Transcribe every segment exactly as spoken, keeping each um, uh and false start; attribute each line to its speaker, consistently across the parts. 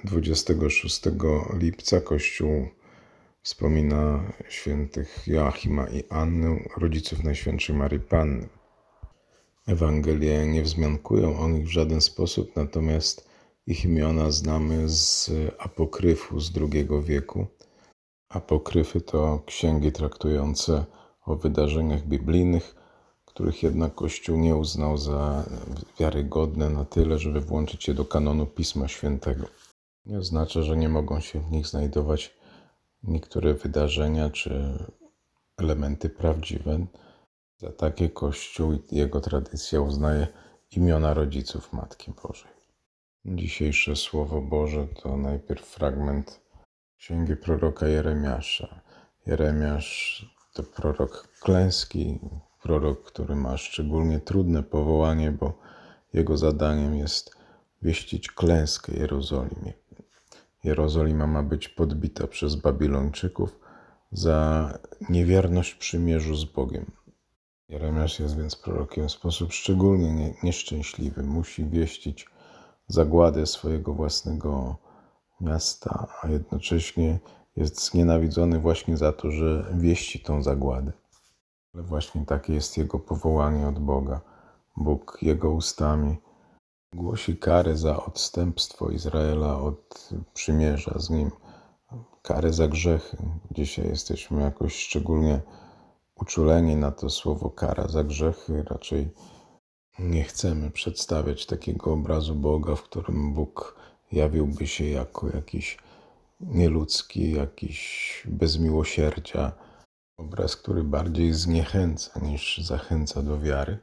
Speaker 1: dwudziestego szóstego lipca Kościół wspomina świętych Joachima i Annę, rodziców Najświętszej Maryi Panny. Ewangelie nie wzmiankują o nich w żaden sposób, natomiast ich imiona znamy z apokryfu z drugiego wieku. Apokryfy to księgi traktujące o wydarzeniach biblijnych, których jednak Kościół nie uznał za wiarygodne na tyle, żeby włączyć je do kanonu Pisma Świętego. Nie oznacza, że nie mogą się w nich znajdować niektóre wydarzenia czy elementy prawdziwe. Za takie Kościół i jego tradycja uznaje imiona rodziców Matki Bożej. Dzisiejsze Słowo Boże to najpierw fragment księgi proroka Jeremiasza. Jeremiasz to prorok klęski, prorok, który ma szczególnie trudne powołanie, bo jego zadaniem jest wieścić klęskę Jerozolimie. Jerozolima ma być podbita przez Babilończyków za niewierność przymierzu z Bogiem. Jeremiasz jest więc prorokiem w sposób szczególnie nie, nieszczęśliwy. Musi wieścić zagładę swojego własnego miasta, a jednocześnie jest znienawidzony właśnie za to, że wieści tą zagładę. Ale właśnie takie jest jego powołanie od Boga. Bóg jego ustami głosi karę za odstępstwo Izraela od przymierza z nim, karę za grzechy. Dzisiaj jesteśmy jakoś szczególnie uczuleni na to słowo kara za grzechy. Raczej nie chcemy przedstawiać takiego obrazu Boga, w którym Bóg jawiłby się jako jakiś nieludzki, jakiś bez miłosierdzia. Obraz, który bardziej zniechęca niż zachęca do wiary.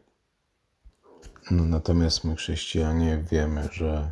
Speaker 1: No, natomiast my, chrześcijanie, wiemy, że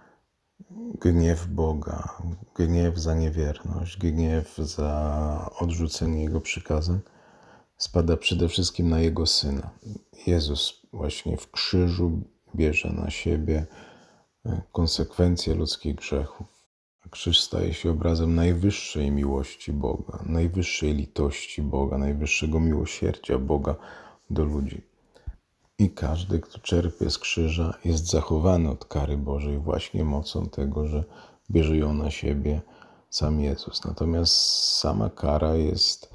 Speaker 1: gniew Boga, gniew za niewierność, gniew za odrzucenie Jego przykazań spada przede wszystkim na Jego Syna. Jezus właśnie w krzyżu bierze na siebie konsekwencje ludzkich grzechów. A krzyż staje się obrazem najwyższej miłości Boga, najwyższej litości Boga, najwyższego miłosierdzia Boga do ludzi. I każdy, kto czerpie z krzyża, jest zachowany od kary Bożej właśnie mocą tego, że bierze ją na siebie sam Jezus. Natomiast sama kara jest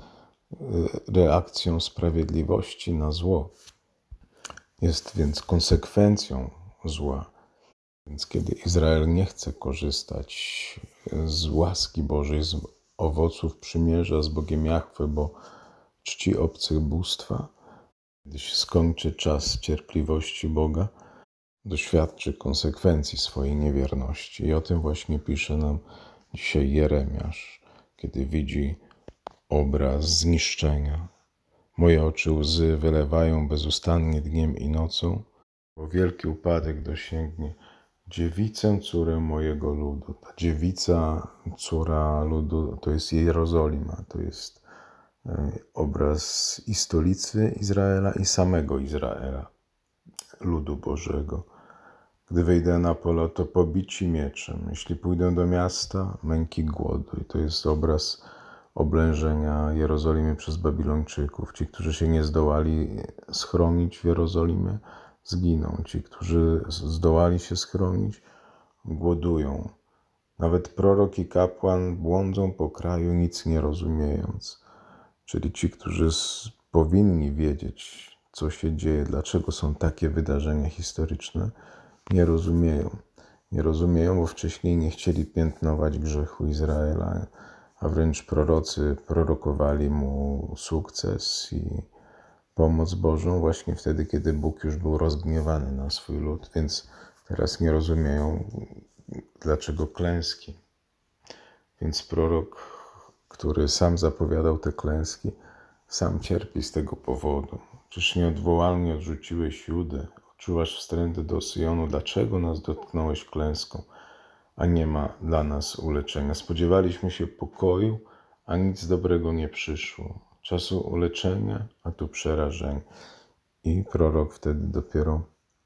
Speaker 1: reakcją sprawiedliwości na zło. Jest więc konsekwencją zła. Więc kiedy Izrael nie chce korzystać z łaski Bożej, z owoców przymierza z Bogiem Jahwe, bo czci obcych bóstwa, kiedy się skończy czas cierpliwości Boga, doświadczy konsekwencji swojej niewierności. I o tym właśnie pisze nam dzisiaj Jeremiasz, kiedy widzi obraz zniszczenia. Moje oczy łzy wylewają bezustannie dniem i nocą, bo wielki upadek dosięgnie dziewicę, córę mojego ludu. Ta dziewica, córa ludu, to jest Jerozolima, to jest obraz i stolicy Izraela, i samego Izraela, ludu Bożego. Gdy wejdę na pole, to pobici mieczem. Jeśli pójdę do miasta, męki głodu. I to jest obraz oblężenia Jerozolimy przez Babilończyków. Ci, którzy się nie zdołali schronić w Jerozolimie, zginą. Ci, którzy zdołali się schronić, głodują. Nawet prorok i kapłan błądzą po kraju, nic nie rozumiejąc. Czyli ci, którzy powinni wiedzieć, co się dzieje, dlaczego są takie wydarzenia historyczne, nie rozumieją. Nie rozumieją, bo wcześniej nie chcieli piętnować grzechu Izraela, a wręcz prorocy prorokowali mu sukces i pomoc Bożą właśnie wtedy, kiedy Bóg już był rozgniewany na swój lud, więc teraz nie rozumieją, dlaczego klęski. Więc prorok, który sam zapowiadał te klęski, sam cierpi z tego powodu. Czyż nieodwołalnie odrzuciłeś Judę, odczuwasz wstręty do Syjonu, dlaczego nas dotknąłeś klęską, a nie ma dla nas uleczenia. Spodziewaliśmy się pokoju, a nic dobrego nie przyszło. Czasu uleczenia, a tu przerażenie. I prorok wtedy dopiero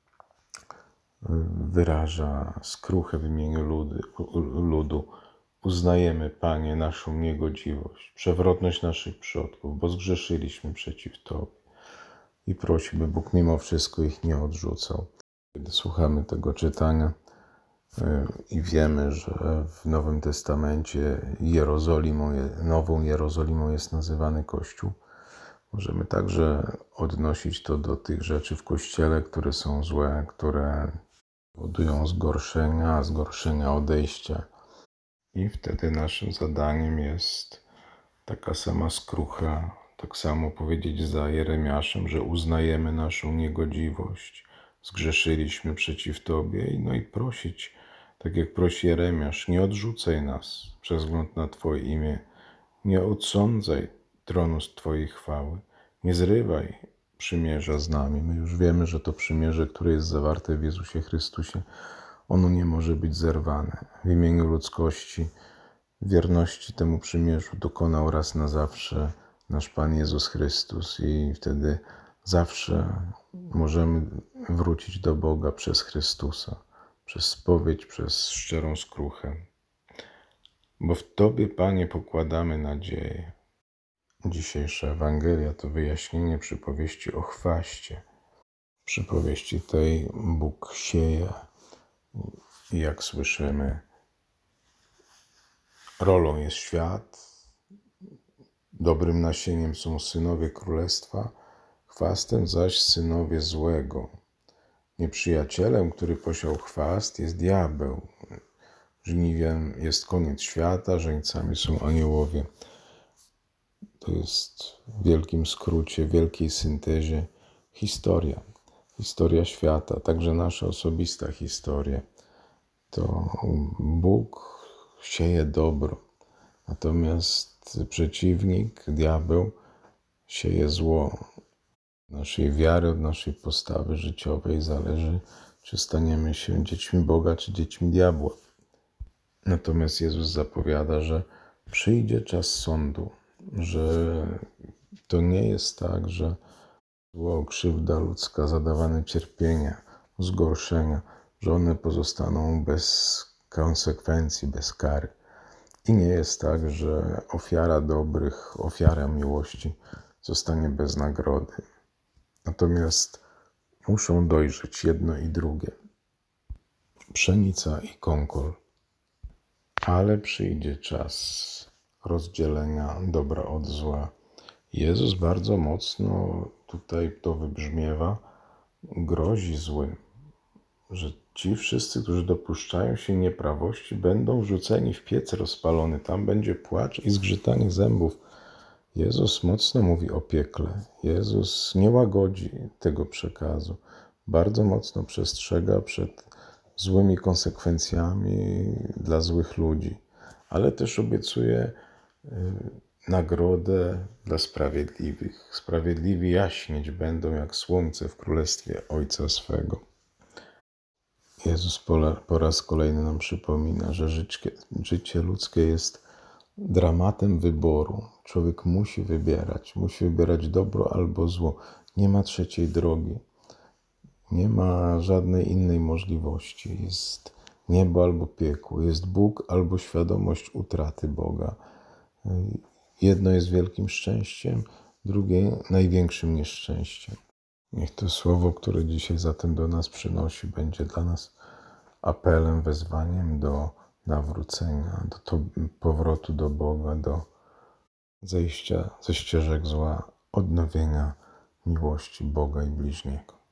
Speaker 1: wyraża skruchę w imieniu ludu. ludu. Uznajemy, Panie, naszą niegodziwość, przewrotność naszych przodków, bo zgrzeszyliśmy przeciw Tobie. I prosi, by Bóg mimo wszystko ich nie odrzucał. Kiedy słuchamy tego czytania, i wiemy, że w Nowym Testamencie Jerozolimą, Nową Jerozolimą jest nazywany Kościół, możemy także odnosić to do tych rzeczy w Kościele, które są złe, które powodują zgorszenia, zgorszenia odejścia. I wtedy naszym zadaniem jest taka sama skrucha, tak samo powiedzieć za Jeremiaszem, że uznajemy naszą niegodziwość, zgrzeszyliśmy przeciw Tobie, no i prosić, tak jak prosi Jeremiasz, nie odrzucaj nas przez wzgląd na Twoje imię, nie odsądzaj tronu z Twojej chwały, nie zrywaj przymierza z nami. My już wiemy, że to przymierze, które jest zawarte w Jezusie Chrystusie, ono nie może być zerwane. W imieniu ludzkości, wierności temu przymierzu dokonał raz na zawsze nasz Pan Jezus Chrystus i wtedy zawsze możemy wrócić do Boga przez Chrystusa, przez spowiedź, przez szczerą skruchę. Bo w Tobie, Panie, pokładamy nadzieję. Dzisiejsza Ewangelia to wyjaśnienie przypowieści o chwaście. W przypowieści tej Bóg sieje i jak słyszymy, rolą jest świat, dobrym nasieniem są synowie królestwa, chwastem zaś synowie złego. Nieprzyjacielem, który posiał chwast, jest diabeł. Żniwiem jest koniec świata, żeńcami są aniołowie. To jest w wielkim skrócie, w wielkiej syntezie historia. Historia świata, także nasza osobista historia. To Bóg sieje dobro, natomiast przeciwnik, diabeł, sieje zło. Naszej wiary, od naszej postawy życiowej zależy, czy staniemy się dziećmi Boga, czy dziećmi diabła. Natomiast Jezus zapowiada, że przyjdzie czas sądu, że to nie jest tak, że zło, krzywda ludzka, zadawane cierpienia, zgorszenia, że one pozostaną bez konsekwencji, bez kary. I nie jest tak, że ofiara dobrych, ofiara miłości zostanie bez nagrody. Natomiast muszą dojrzeć jedno i drugie. Pszenica i konkol. Ale przyjdzie czas rozdzielenia dobra od zła. Jezus bardzo mocno, tutaj to wybrzmiewa, grozi złym, że ci wszyscy, którzy dopuszczają się nieprawości, będą wrzuceni w piec rozpalony. Tam będzie płacz i zgrzytanie zębów. Jezus mocno mówi o piekle. Jezus nie łagodzi tego przekazu. Bardzo mocno przestrzega przed złymi konsekwencjami dla złych ludzi, ale też obiecuje nagrodę dla sprawiedliwych. Sprawiedliwi jaśnieć będą jak słońce w królestwie Ojca swego. Jezus po raz kolejny nam przypomina, że życie, życie ludzkie jest dramatem wyboru. Człowiek musi wybierać, musi wybierać dobro albo zło. Nie ma trzeciej drogi. Nie ma żadnej innej możliwości. Jest niebo albo piekło. Jest Bóg albo świadomość utraty Boga. Jedno jest wielkim szczęściem, drugie największym nieszczęściem. Niech to słowo, które dzisiaj zatem do nas przynosi, będzie dla nas apelem, wezwaniem do nawrócenia, do to, powrotu do Boga, do zejścia ze ścieżek zła, odnowienia miłości Boga i bliźniego.